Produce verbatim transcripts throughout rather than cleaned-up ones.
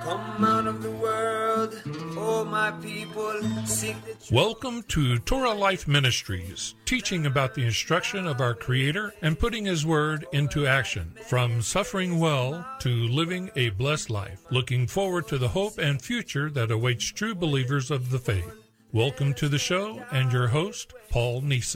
Come out of the world, oh my people, seek the truth. Welcome to Torah Life Ministries, teaching about the instruction of our Creator and putting His Word into action. From suffering well to living a blessed life, looking forward to the hope and future that awaits true believers of the faith. Welcome to the show and your host, Paul Neeson.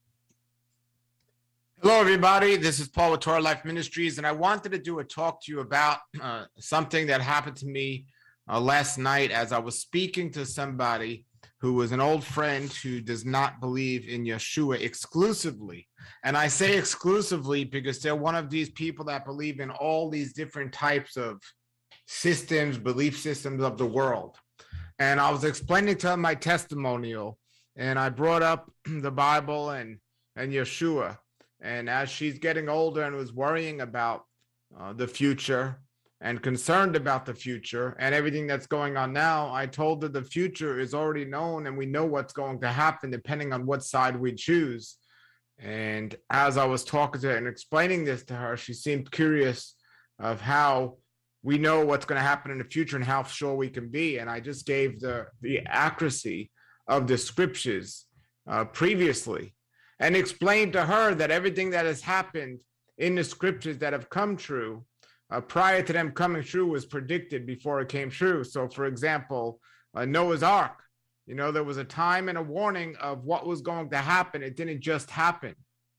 Hello, everybody. This is Paul with Torah Life Ministries, and I wanted to do a talk to you about uh, something that happened to me uh, last night as I was speaking to somebody who was an old friend who does not believe in Yeshua exclusively. And I say exclusively because they're one of these people that believe in all these different types of systems, belief systems of the world. And I was explaining to them my testimonial, and I brought up the Bible and, and Yeshua. And as she's getting older and was worrying about uh, the future and concerned about the future and everything that's going on now, I told her the future is already known and we know what's going to happen depending on what side we choose. And as I was talking to her and explaining this to her, she seemed curious of how we know what's going to happen in the future and how sure we can be. And I just gave the, the accuracy of the scriptures uh, previously, and explained to her that everything that has happened in the scriptures that have come true uh, prior to them coming true was predicted before it came true. So, for example, uh, Noah's Ark, you know, there was a time and a warning of what was going to happen. It didn't just happen.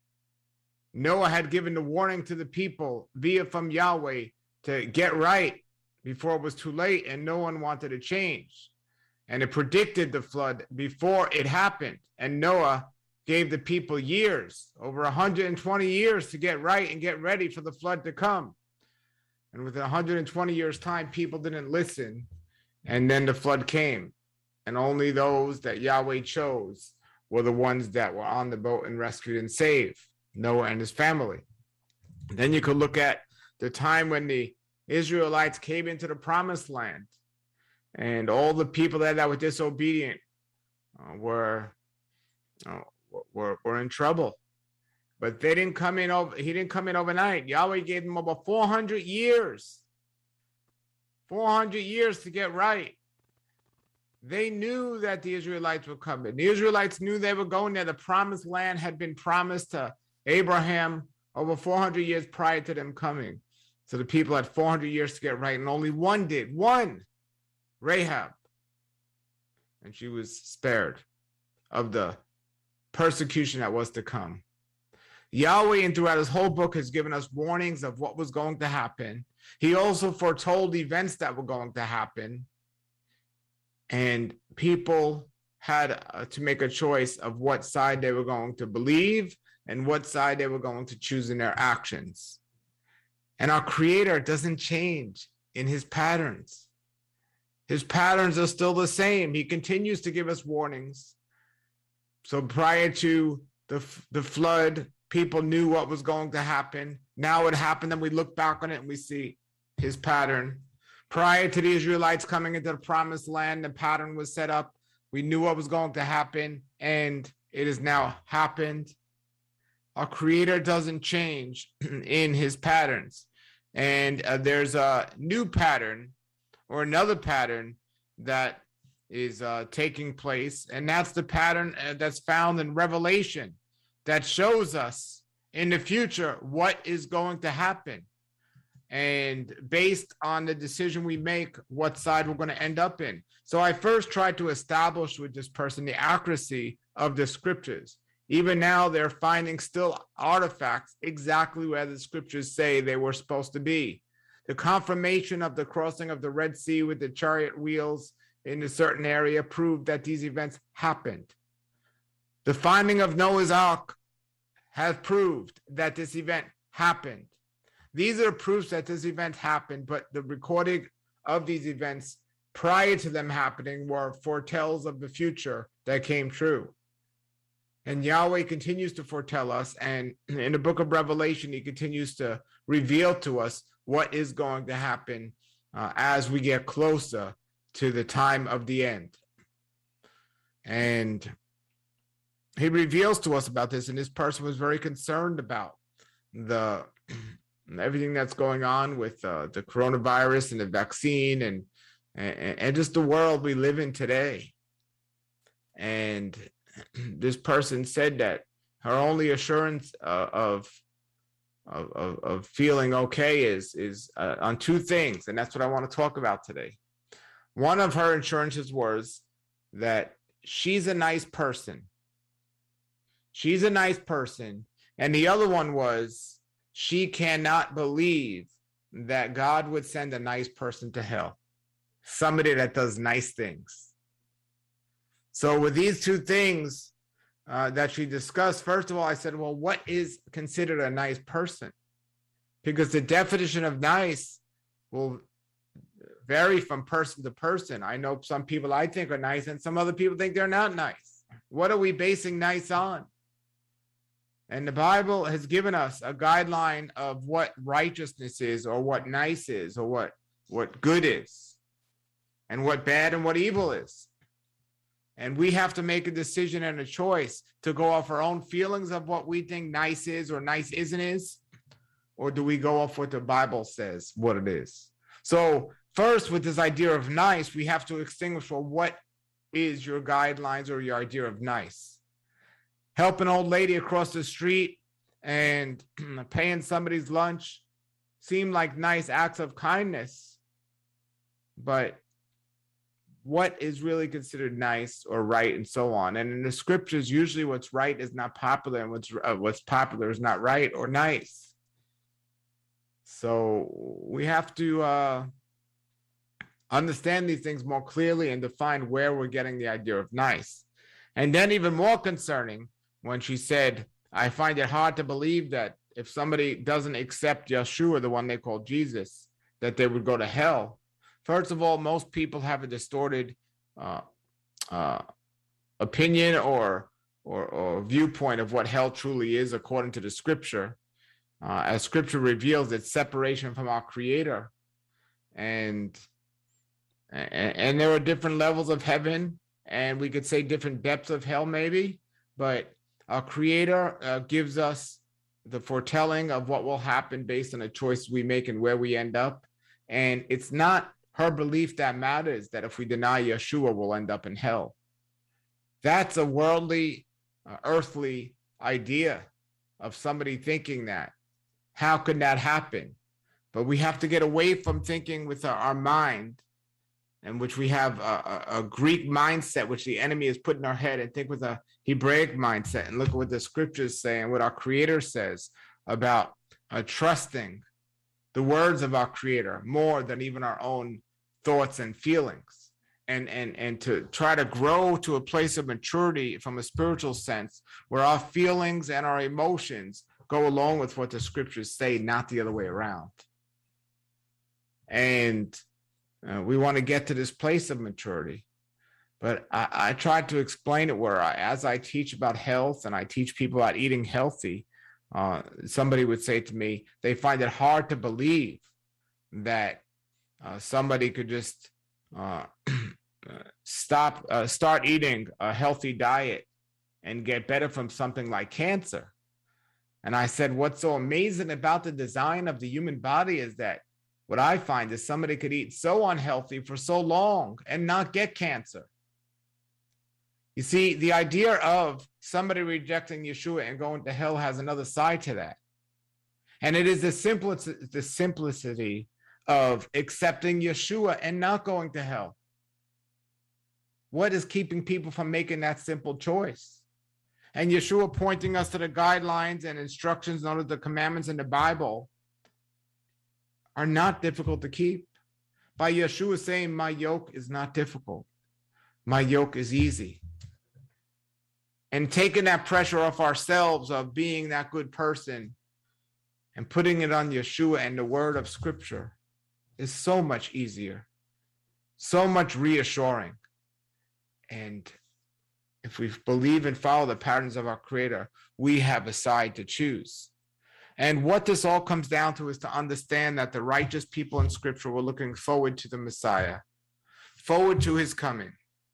Noah had given the warning to the people via from Yahweh to get right before it was too late, and no one wanted to change. And it predicted the flood before it happened. And Noah gave the people years, over one hundred twenty years to get right and get ready for the flood to come. And within one hundred twenty years' time, people didn't listen. And then the flood came. And only those that Yahweh chose were the ones that were on the boat and rescued and saved, Noah and his family. Then you could look at the time when the Israelites came into the promised land, and all the people that, that were disobedient uh, were uh, Were, were in trouble. But they didn't come in over, he didn't come in overnight. Yahweh gave them over four hundred years. four hundred years to get right. They knew that the Israelites were coming. The Israelites knew they were going there. The promised land had been promised to Abraham over four hundred years prior to them coming. So the people had four hundred years to get right, and only one did. One, Rahab. And she was spared of the persecution that was to come. Yahweh, and throughout his whole book, has given us warnings of what was going to happen. He also foretold events that were going to happen, and people had uh, to make a choice of what side they were going to believe and what side they were going to choose in their actions. And our Creator doesn't change in his patterns. His patterns are still the same. He continues to give us warnings. So prior to the, the flood, people knew what was going to happen. Now it happened, and we look back on it and we see his pattern. Prior to the Israelites coming into the promised land, the pattern was set up. We knew what was going to happen, and it has now happened. Our Creator doesn't change in his patterns. And uh, there's a new pattern or another pattern that is uh, taking place, and that's the pattern uh, that's found in Revelation that shows us in the future what is going to happen, and based on the decision we make, what side we're going to end up in. So I first tried to establish with this person the accuracy of the scriptures. Even now, they're finding still artifacts exactly where the scriptures say they were supposed to be. The confirmation of the crossing of the Red Sea with the chariot wheels in a certain area proved that these events happened. The finding of Noah's Ark has proved that this event happened. These are proofs that this event happened, but the recording of these events prior to them happening were foretells of the future that came true. And Yahweh continues to foretell us, and in the book of Revelation, he continues to reveal to us what is going to happen uh, as we get closer to the time of the end. And he reveals to us about this, and this person was very concerned about the everything that's going on with uh, the coronavirus and the vaccine, and and, and just the world we live in today. And this person said that her only assurance uh, of, of, of, of feeling okay is, is uh, on two things. And that's what I want to talk about today. One of her assurances was that she's a nice person. She's a nice person. And the other one was she cannot believe that God would send a nice person to hell. Somebody that does nice things. So with these two things uh, that she discussed, first of all, I said, well, what is considered a nice person? Because the definition of nice will vary from person to person. I know some people I think are nice and some other people think they're not nice. What are we basing nice on? And the Bible has given us a guideline of what righteousness is, or what nice is, or what, what good is, and what bad and what evil is. And we have to make a decision and a choice to go off our own feelings of what we think nice is or nice isn't is, or do we go off what the Bible says what it is? So first, with this idea of nice, we have to extinguish, well, what is your guidelines or your idea of nice? Help an old lady across the street and paying somebody's lunch seem like nice acts of kindness, but what is really considered nice or right, and so on. And in the scriptures, usually what's right is not popular, and what's uh, what's popular is not right or nice. So we have to uh, understand these things more clearly and define where we're getting the idea of nice. And then even more concerning, when she said, I find it hard to believe that if somebody doesn't accept Yeshua, the one they call Jesus, that they would go to hell. First of all, most people have a distorted uh, uh, opinion or, or, or viewpoint of what hell truly is according to the scripture. Uh, as scripture reveals, it's separation from our Creator. And, and, and there are different levels of heaven, and we could say different depths of hell maybe, but our Creator uh, gives us the foretelling of what will happen based on the choices we make and where we end up. And it's not her belief that matters, that if we deny Yeshua, we'll end up in hell. That's a worldly, uh, earthly idea of somebody thinking that. How could that happen? But we have to get away from thinking with our, our mind, in which we have a, a, a Greek mindset, which the enemy has put in our head, and think with a Hebraic mindset and look at what the scriptures say and what our Creator says about uh, trusting the words of our Creator more than even our own thoughts and feelings, and, and, and to try to grow to a place of maturity from a spiritual sense where our feelings and our emotions go along with what the scriptures say, not the other way around. And Uh, we want to get to this place of maturity. But I, I tried to explain it where I, as I teach about health and I teach people about eating healthy, uh, somebody would say to me, they find it hard to believe that uh, somebody could just uh, stop, uh, start eating a healthy diet and get better from something like cancer. And I said, what's so amazing about the design of the human body is that what I find is somebody could eat so unhealthy for so long and not get cancer. You see, the idea of somebody rejecting Yeshua and going to hell has another side to that. And it is the simplicity, the simplicity of accepting Yeshua and not going to hell. What is keeping people from making that simple choice? And Yeshua pointing us to the guidelines and instructions and all of the commandments in the Bible are not difficult to keep. By Yeshua saying, my yoke is not difficult. My yoke is easy. And taking that pressure off ourselves of being that good person and putting it on Yeshua and the word of scripture is so much easier, so much reassuring. And if we believe and follow the patterns of our Creator, we have a side to choose. And what this all comes down to is to understand that the righteous people in scripture were looking forward to the Messiah, forward to his coming.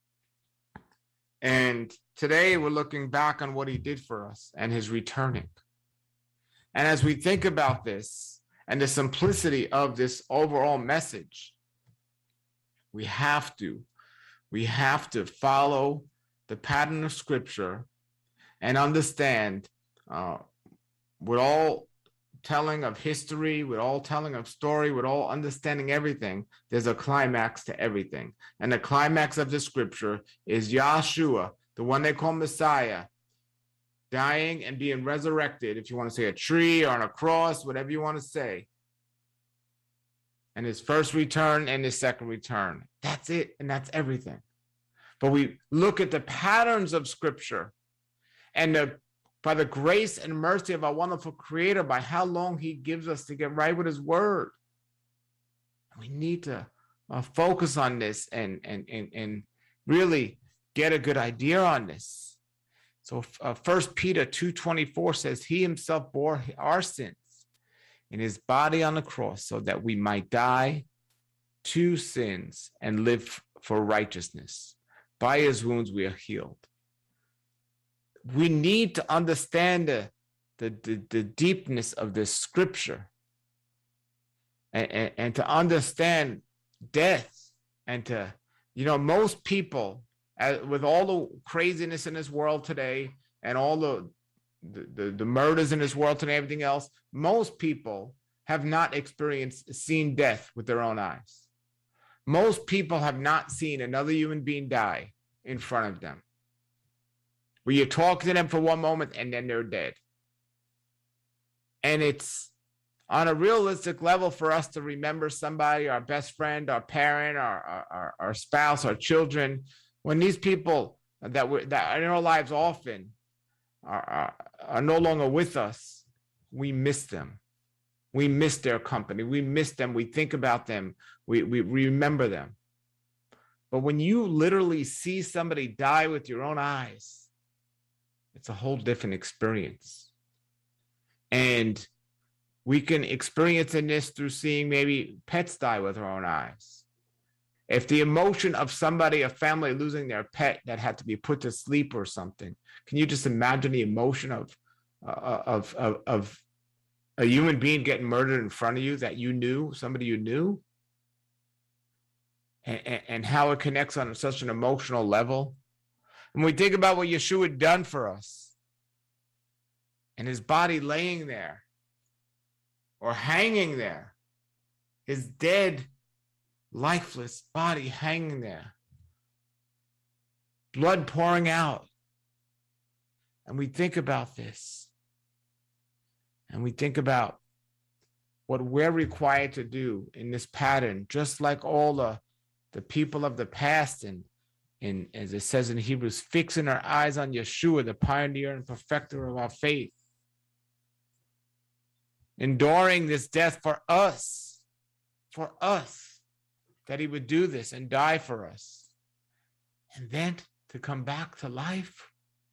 And today we're looking back on what he did for us and his returning. And as we think about this and the simplicity of this overall message, We have to. We have to follow the pattern of Scripture and understand, uh, with all telling of history, with all telling of story, with all understanding everything, there's a climax to everything. And the climax of the Scripture is Yahshua, the one they call Messiah, dying and being resurrected, if you want to say a tree or on a cross, whatever you want to say. And his first return and his second return. That's it, and that's everything. But we look at the patterns of Scripture, and the, by the grace and mercy of our wonderful Creator, by how long he gives us to get right with his word. We need to uh, focus on this and, and, and, and really get a good idea on this. So uh, First Peter two twenty-four says, he himself bore our sins in his body on the cross so that we might die to sins and live for righteousness. By his wounds we are healed. We need to understand the, the, the, the deepness of this Scripture and, and, and to understand death and to, you know, most people, uh, with all the craziness in this world today and all the, the, the, the murders in this world today, everything else, most people have not experienced, seen death with their own eyes. Most people have not seen another human being die in front of them, where you talk to them for one moment and then they're dead. And it's on a realistic level for us to remember somebody, our best friend, our parent, our, our, our spouse, our children, when these people that, we're, that are in our lives often are, are, are no longer with us, we miss them. We miss their company. We miss them. We think about them. We, we remember them. But when you literally see somebody die with your own eyes, it's a whole different experience. And we can experience in this through seeing maybe pets die with our own eyes. If the emotion of somebody, a family losing their pet that had to be put to sleep or something, can you just imagine the emotion of, uh, of, of, of a human being getting murdered in front of you that you knew, somebody you knew? And, and, and how it connects on such an emotional level. When we think about what Yeshua had done for us and his body laying there or hanging there, his dead, lifeless body hanging there, blood pouring out. And we think about this and we think about what we're required to do in this pattern, just like all the, the people of the past, and in, as it says in Hebrews, fixing our eyes on Yeshua, the pioneer and perfecter of our faith, enduring this death for us, for us, that he would do this and die for us, and then to come back to life.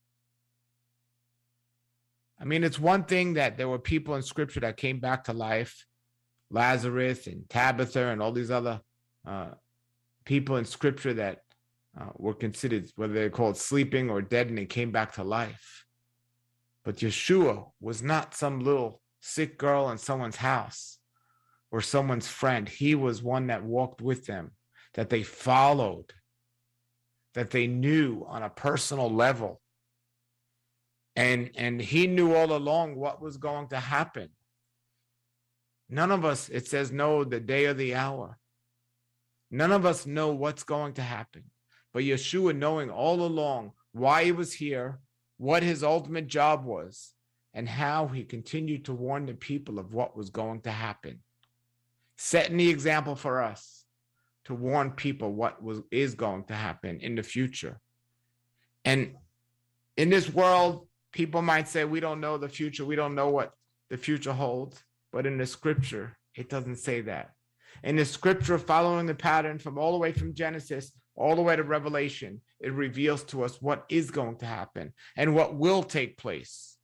I mean, it's one thing that there were people in Scripture that came back to life, Lazarus and Tabitha and all these other uh, people in Scripture that Uh, were considered, whether they're called sleeping or dead, and they came back to life. But Yeshua was not some little sick girl in someone's house or someone's friend. He was one that walked with them, that they followed, that they knew on a personal level. And, and he knew all along what was going to happen. None of us, it says, know the day or the hour. None of us know what's going to happen. But Yeshua, knowing all along why he was here, what his ultimate job was, and how he continued to warn the people of what was going to happen, setting the example for us to warn people what was is going to happen in the future. And in this world, people might say, we don't know the future. We don't know what the future holds. But in the Scripture, it doesn't say that. In the Scripture, following the pattern from all the way from Genesis all the way to Revelation, it reveals to us what is going to happen and what will take place.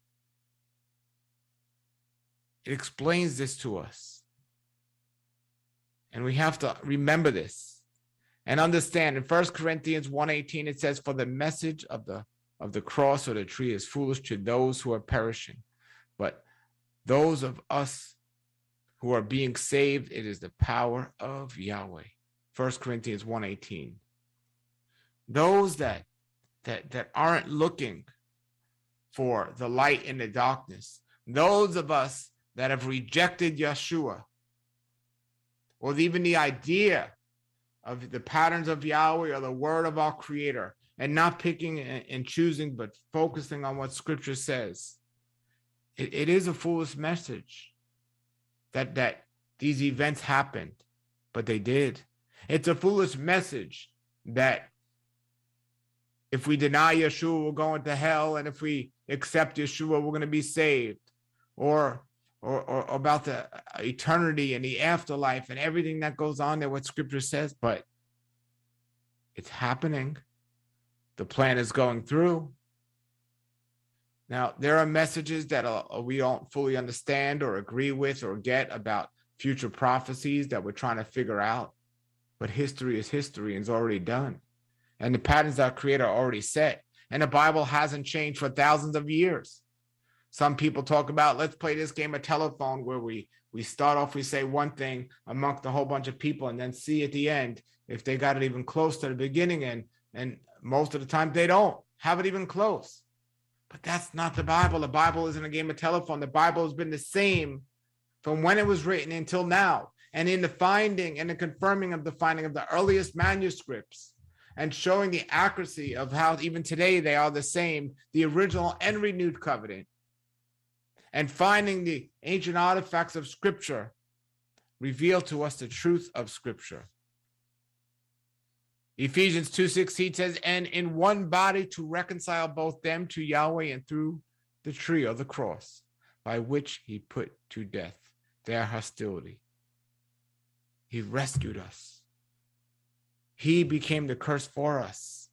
It explains this to us. And we have to remember this and understand. In First Corinthians one eighteen, it says, for the message of the, of the cross or the tree is foolish to those who are perishing. But those of us who are being saved, it is the power of Yahweh. First Corinthians one eighteen. Those that, that, that aren't looking for the light in the darkness, those of us that have rejected Yeshua, or even the idea of the patterns of Yahweh or the word of our Creator, and not picking and choosing, but focusing on what Scripture says, it, it is a foolish message that, that these events happened, but they did. It's a foolish message that if we deny Yeshua, we're going to hell, and if we accept Yeshua, we're going to be saved, or, or, or about the eternity and the afterlife and everything that goes on there, what Scripture says, but it's happening. The plan is going through. Now, there are messages that uh, we don't fully understand or agree with or get about future prophecies that we're trying to figure out. But history is history and is already done. And the patterns that our Creator are already set. And the Bible hasn't changed for thousands of years. Some people talk about, let's play this game of telephone where we, we start off, we say one thing amongst a whole bunch of people and then see at the end if they got it even close to the beginning. And, and most of the time they don't have it even close. But that's not the Bible. The Bible isn't a game of telephone. The Bible has been the same from when it was written until now. And in the finding and the confirming of the finding of the earliest manuscripts and showing the accuracy of how even today they are the same, the original and renewed covenant, and finding the ancient artifacts of Scripture reveal to us the truth of Scripture. Ephesians two sixteen says, and in one body to reconcile both them to Yahweh and through the tree or the cross, by which he put to death their hostility. He rescued us. He became the curse for us.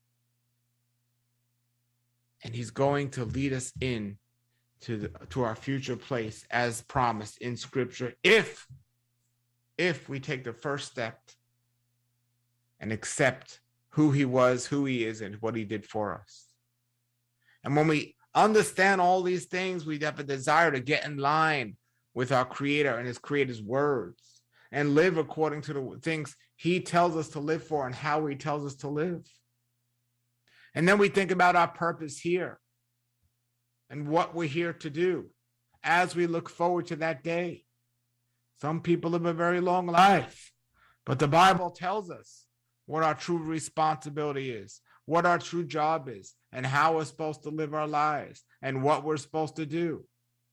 And he's going to lead us in to, the, to our future place as promised in Scripture, if, if we take the first step and accept who he was, who he is, and what he did for us. And when we understand all these things, we have a desire to get in line with our Creator and his Creator's words and live according to the things he tells us to live for and how he tells us to live. And then we think about our purpose here and what we're here to do as we look forward to that day. Some people live a very long life, but the Bible tells us what our true responsibility is, what our true job is, and how we're supposed to live our lives, and what we're supposed to do.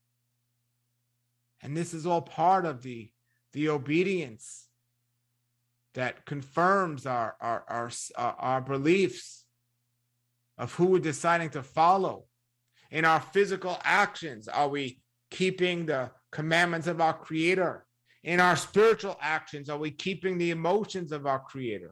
And this is all part of the, the obedience that confirms our, our, our, our, our beliefs of who we're deciding to follow. In our physical actions, are we keeping the commandments of our Creator? In our spiritual actions, are we keeping the emotions of our Creator?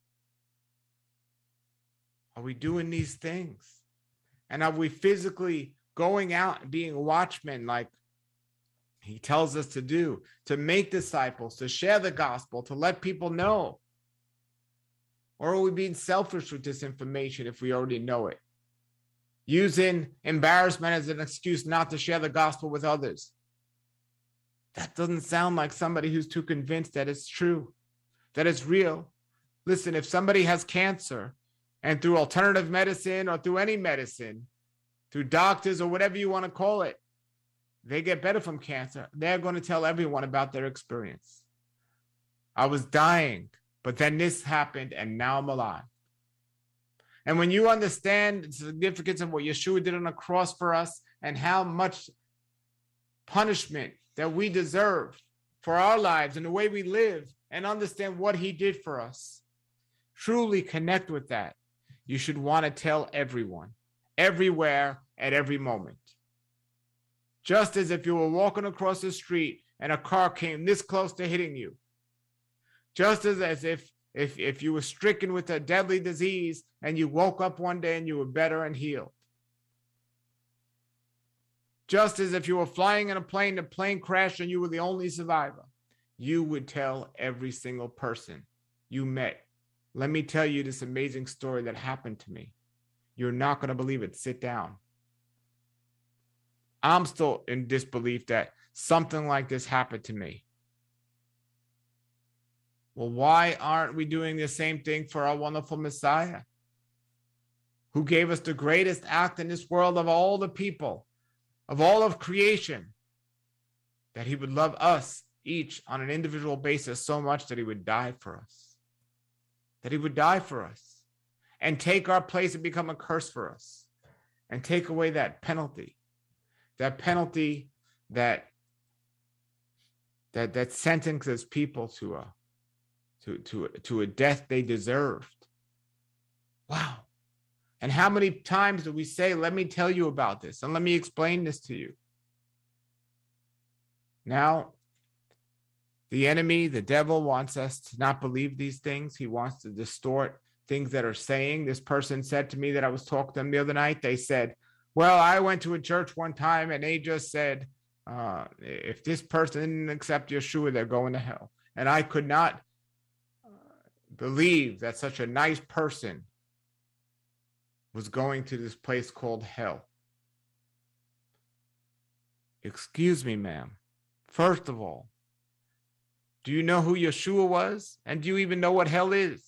Are we doing these things? And are we physically going out and being watchmen like he tells us to do, to make disciples, to share the gospel, to let people know? Or are we being selfish with this information if we already know it? Using embarrassment as an excuse not to share the gospel with others. That doesn't sound like somebody who's too convinced that it's true, that it's real. Listen, if somebody has cancer and through alternative medicine or through any medicine, through doctors or whatever you want to call it, they get better from cancer, they're going to tell everyone about their experience. I was dying, but then this happened and now I'm alive. And when you understand the significance of what Yeshua did on the cross for us and how much punishment that we deserve for our lives and the way we live, and understand what he did for us, truly connect with that, you should want to tell everyone, everywhere, at every moment. Just as if you were walking across the street and a car came this close to hitting you. Just as, as if, if, if you were stricken with a deadly disease and you woke up one day and you were better and healed. Just as if you were flying in a plane, the plane crashed and you were the only survivor. You would tell every single person you met, let me tell you this amazing story that happened to me. You're not going to believe it. Sit down. I'm still in disbelief that something like this happened to me. Well, why aren't we doing the same thing for our wonderful Messiah, who gave us the greatest act in this world of all the people, of all of creation, that he would love us each on an individual basis so much that he would die for us, that he would die for us and take our place and become a curse for us and take away that penalty, that penalty that that that sentences people to a to to to a death they deserved. Wow. And how many times do we say, let me tell you about this and let me explain this to you? Now, the enemy, the devil, wants us to not believe these things. He wants to distort things that are saying. This person said to me that I was talking to them the other night. They said, well, I went to a church one time and they just said, uh, if this person didn't accept Yeshua, they're going to hell. And I could not uh, believe that such a nice person was going to this place called hell. Excuse me, ma'am. First of all, do you know who Yeshua was? And do you even know what hell is?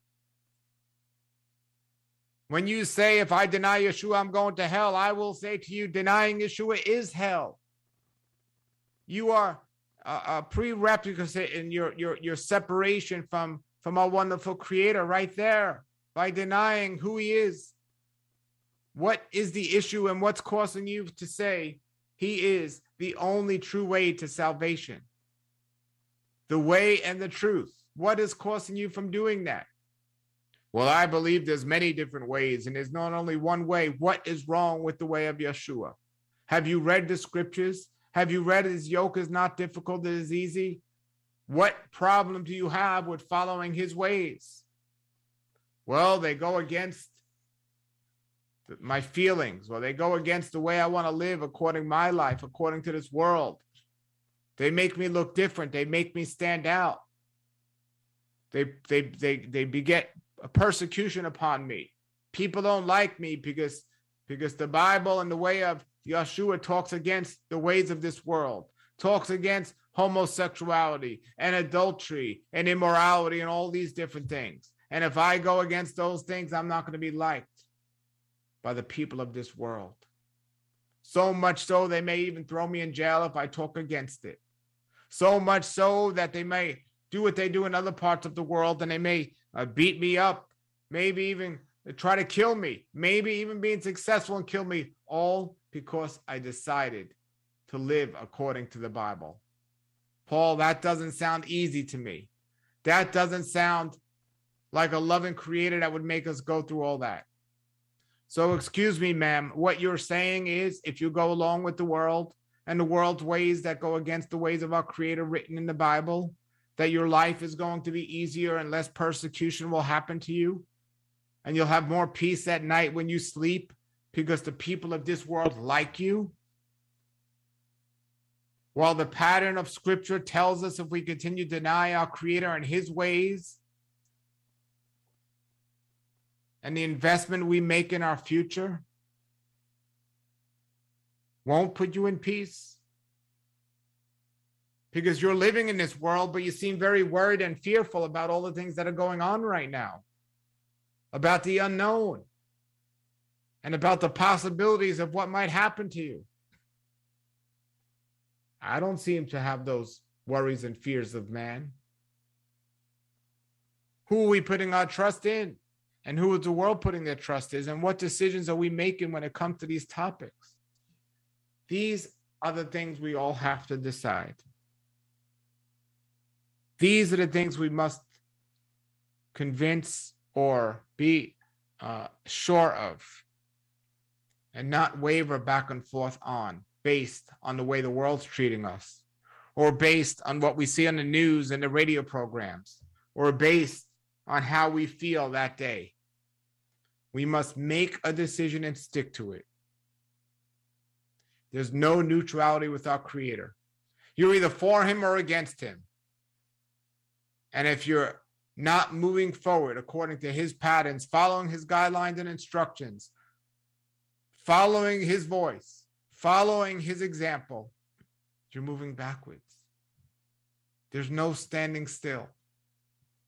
When you say, if I deny Yeshua, I'm going to hell, I will say to you, denying Yeshua is hell. You are a, a prerequisite in your, your, your separation from, from our wonderful Creator right there by denying who he is. What is the issue and what's causing you to say he is the only true way to salvation? The way and the truth. What is causing you from doing that? Well, I believe there's many different ways, and there's not only one way. What is wrong with the way of Yeshua? Have you read the scriptures? Have you read his yoke is not difficult, it is easy? What problem do you have with following his ways? Well, they go against my feelings. Well, they go against the way I want to live according to my life, according to this world. They make me look different. They make me stand out. They they they they beget a persecution upon me. People don't like me because because the Bible and the way of Yeshua talks against the ways of this world, talks against homosexuality and adultery and immorality and all these different things. And if I go against those things, I'm not going to be liked by the people of this world. So much so they may even throw me in jail if I talk against it. So much so that they may do what they do in other parts of the world, and they may uh, beat me up, maybe even try to kill me, maybe even being successful and kill me, all because I decided to live according to the Bible. Paul, that doesn't sound easy to me. That doesn't sound like a loving Creator that would make us go through all that. So excuse me, ma'am, what you're saying is if you go along with the world and the world's ways that go against the ways of our Creator written in the Bible, that your life is going to be easier and less persecution will happen to you. And you'll have more peace at night when you sleep because the people of this world like you. While the pattern of Scripture tells us if we continue to deny our Creator and his ways, and the investment we make in our future won't put you in peace. Because you're living in this world, but you seem very worried and fearful about all the things that are going on right now, about the unknown, and about the possibilities of what might happen to you. I don't seem to have those worries and fears of man. Who are we putting our trust in? And who is the world putting their trust in? And what decisions are we making when it comes to these topics? These are the things we all have to decide. These are the things we must convince or be uh, sure of and not waver back and forth on based on the way the world's treating us, or based on what we see on the news and the radio programs, or based on how we feel that day. We must make a decision and stick to it. There's no neutrality with our Creator. You're either for him or against him. And if you're not moving forward according to his patterns, following his guidelines and instructions, following his voice, following his example, you're moving backwards. There's no standing still.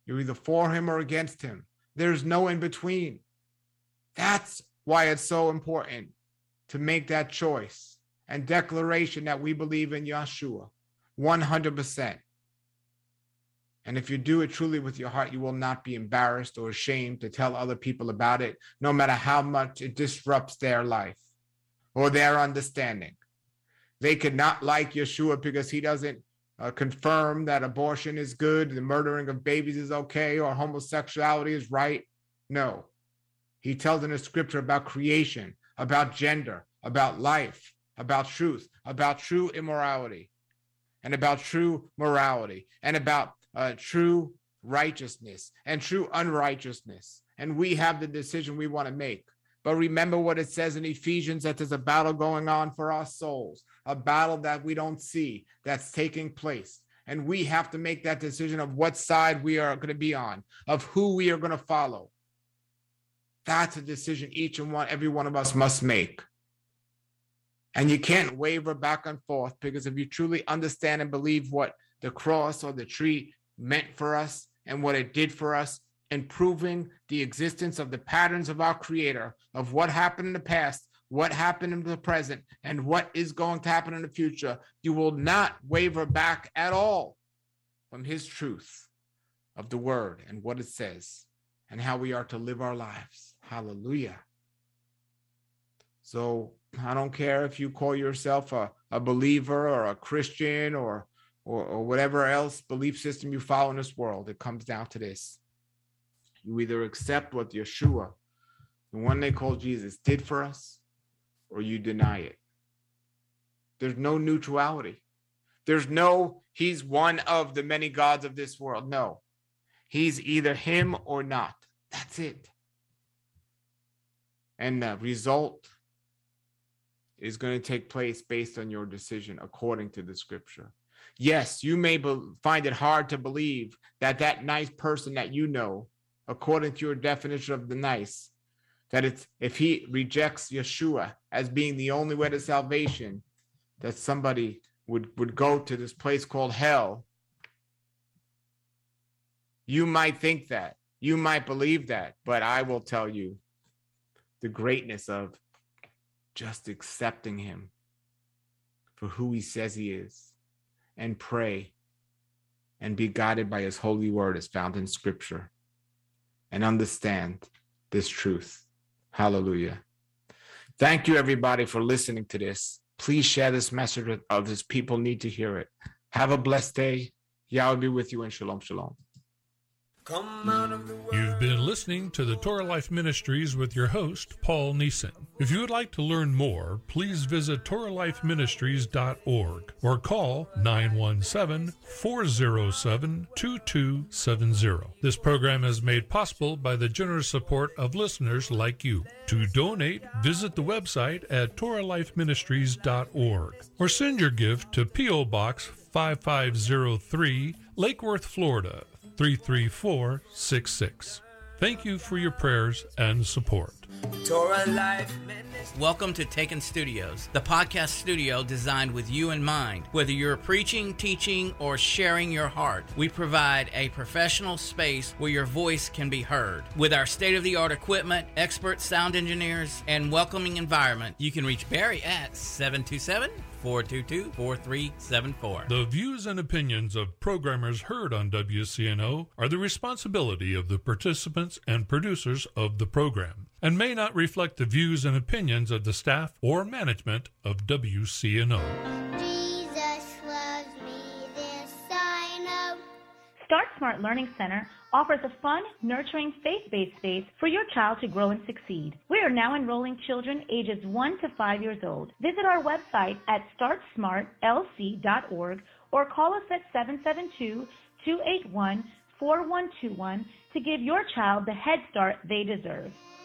You're either for him or against him. There's no in between. That's why it's so important to make that choice and declaration that we believe in Yeshua one hundred percent. And if you do it truly with your heart, you will not be embarrassed or ashamed to tell other people about it, no matter how much it disrupts their life or their understanding. They could not like Yeshua because he doesn't uh, confirm that abortion is good, the murdering of babies is okay, or homosexuality is right. No. He tells in the scripture about creation, about gender, about life, about truth, about true immorality, and about true morality, and about uh, true righteousness and true unrighteousness. And we have the decision we want to make. But remember what it says in Ephesians, that there's a battle going on for our souls, a battle that we don't see that's taking place. And we have to make that decision of what side we are going to be on, of who we are going to follow. That's a decision each and one, every one of us must make. And you can't waver back and forth, because if you truly understand and believe what the cross or the tree meant for us and what it did for us, and proving the existence of the patterns of our Creator, of what happened in the past, what happened in the present, and what is going to happen in the future, you will not waver back at all from his truth of the word and what it says and how we are to live our lives. Hallelujah. So I don't care if you call yourself a, a believer or a Christian or, or, or whatever else belief system you follow in this world. It comes down to this. You either accept what Yeshua, the one they call Jesus, did for us, or you deny it. There's no neutrality. There's no, he's one of the many gods of this world. No, he's either him or not. That's it. And the result is going to take place based on your decision according to the scripture. Yes, you may be, find it hard to believe that that nice person that you know, according to your definition of the nice, that it's if he rejects Yeshua as being the only way to salvation, that somebody would, would go to this place called hell. You might think that. You might believe that. But I will tell you the greatness of just accepting him for who he says he is, and pray and be guided by his holy word as found in scripture, and understand this truth. Hallelujah. Thank you, everybody, for listening to this. Please share this message with others. People need to hear it. Have a blessed day. Yahweh be with you, and shalom, shalom. Come out of the world. You've been listening to the Torah Life Ministries with your host, Paul Neeson. If you would like to learn more, please visit Torah Life Ministries dot org or call nine one seven, four zero seven, two two seven zero. This program is made possible by the generous support of listeners like you. To donate, visit the website at Torah Life Ministries dot org or send your gift to P O Box five five zero three, Lake Worth, Florida, three three four six six. Thank you for your prayers and support. Torah Life Ministry. Welcome to Taken Studios, the podcast studio designed with you in mind. Whether you're preaching, teaching, or sharing your heart, we provide a professional space where your voice can be heard. With our state-of-the-art equipment, expert sound engineers, and welcoming environment, you can reach Barry at seven two seven, four two two, four three seven four. The views and opinions of programmers heard on W C N O are the responsibility of the participants and producers of the program, and may not reflect the views and opinions of the staff or management of W C N O. Jesus loves me, this I know. Start Smart Learning Center offers a fun, nurturing, faith-based space for your child to grow and succeed. We are now enrolling children ages one to five years old. Visit our website at start smart l c dot org or call us at seven seven two, two eight one, four one two one to give your child the head start they deserve.